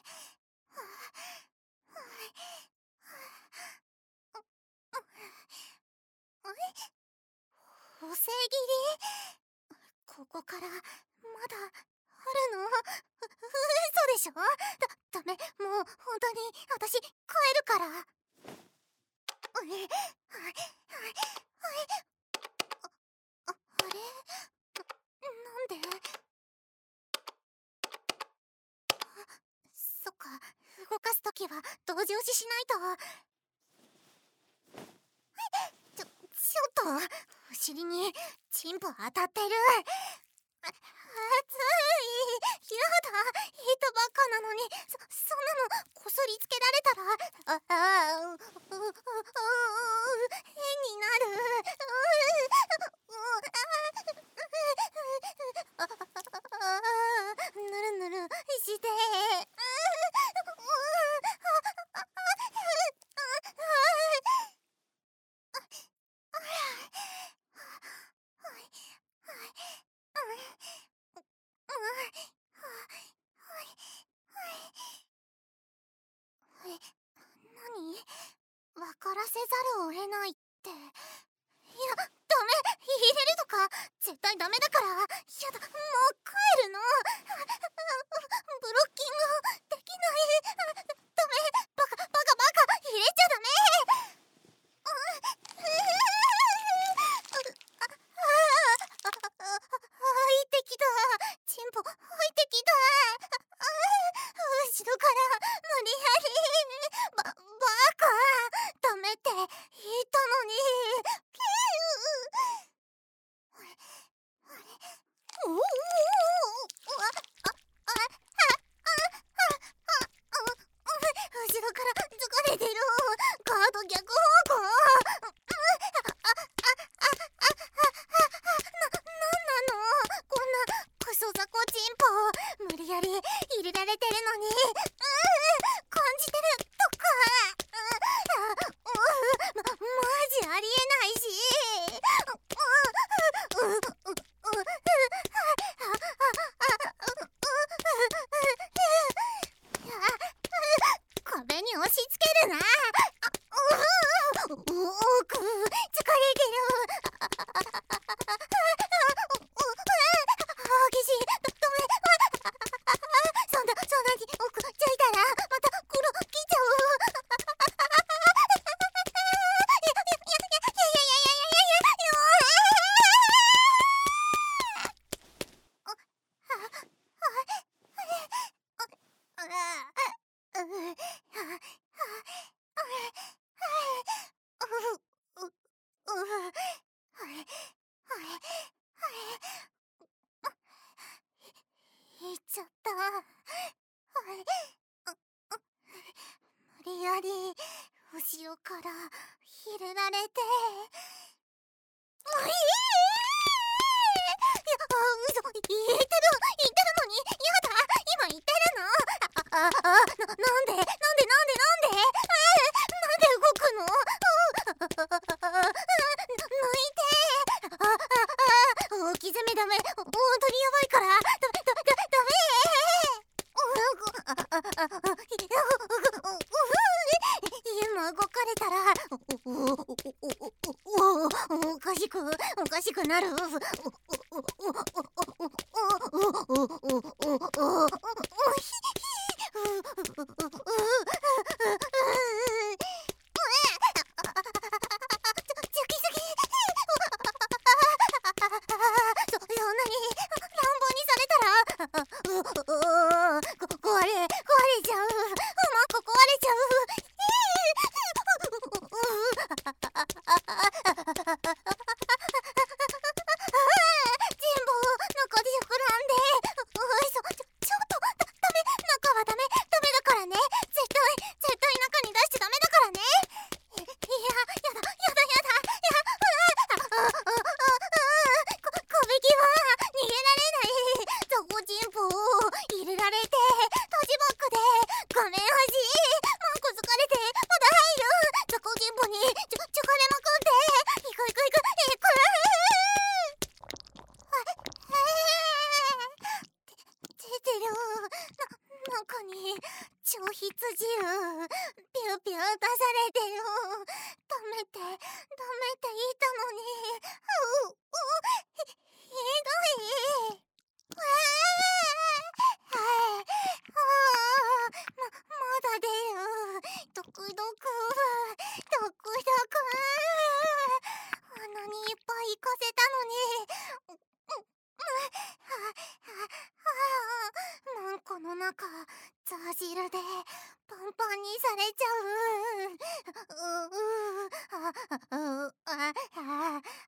補正切り？ここからまだあるの？嘘でしょ？ダメ、もう本当に私帰るから。あれ？なんで？そっか、動かすときは同時押ししないと。ちょっとお尻にチンポ当たってる。熱い。やだ、糸ばっかなのにそんなのこすりつけられたら変になる。ぬるぬるして何？分からせざるを得ないって。いや、ダメ、入れるとか絶対ダメだから。やだ、もう帰るの。ブロッキングできない。ダメ、バカ入れちゃダメ。入ってきた。チンポ入ってきた。後ろから無理やり。バカ、ダメって言ったのに。後ろから疲れてる。カード逆方向。なんなの？こんなクソザコチンポ無理やり入れられてるのに感じてるとか。マジありえないし。壁に押し付けるな。疲れてる。激しい。ダメ。そんなに奥ちょいたらまた黒来ちゃう。いっちゃった。無理やり後ろから入れられて。いや、嘘、言ってるのに。やだ、今言ってるの？なんでなんで動くの？抜いて。置き攻めダメ。本当にやばいから。ダメ。今動かれたらおかしくなる。そんなに乱暴にされたら壊れちゃう。マッコ壊れちゃう。 消費自由ピューピュー出されてる。ダメって言ったのに。ひどい。まだ出る。ドクドクあんなにいっぱい行かせたのに。なんかの中ザー汁でパンパンにされちゃう。